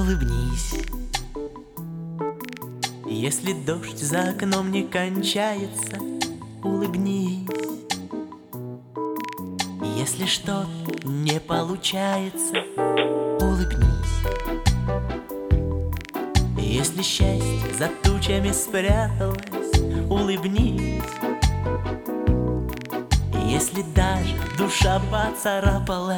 улыбнись. Если дождь за окном не кончается, улыбнись. Если что-то не получается, улыбнись. Если счастье за тучами спряталось, улыбнись. Если даже душа поцарапалась,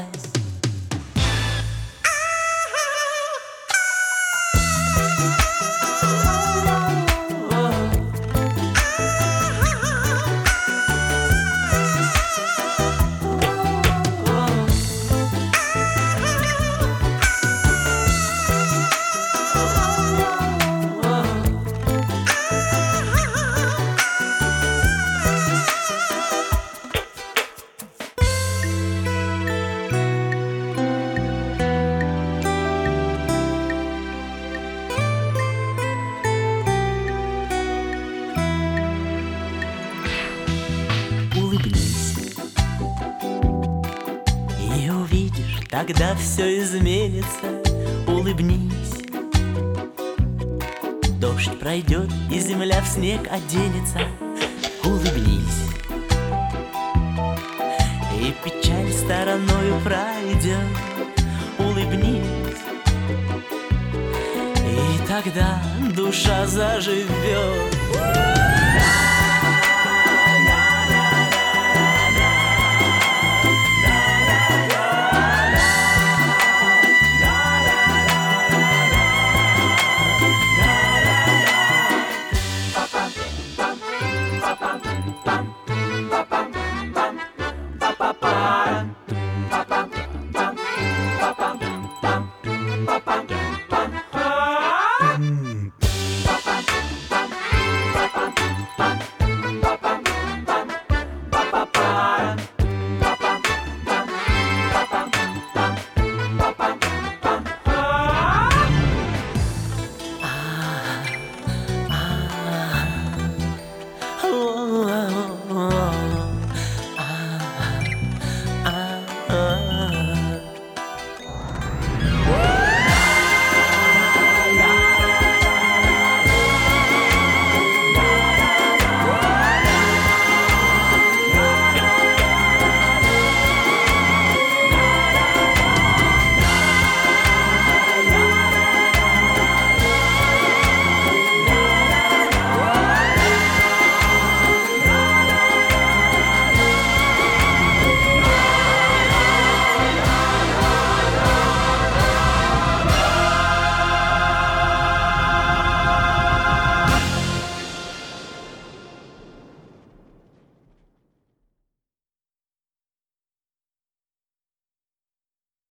улыбнись, и увидишь, тогда все изменится. Улыбнись. Дождь пройдет, и земля в снег оденется. Улыбнись, и печаль стороною пройдет. Улыбнись, и тогда душа заживет.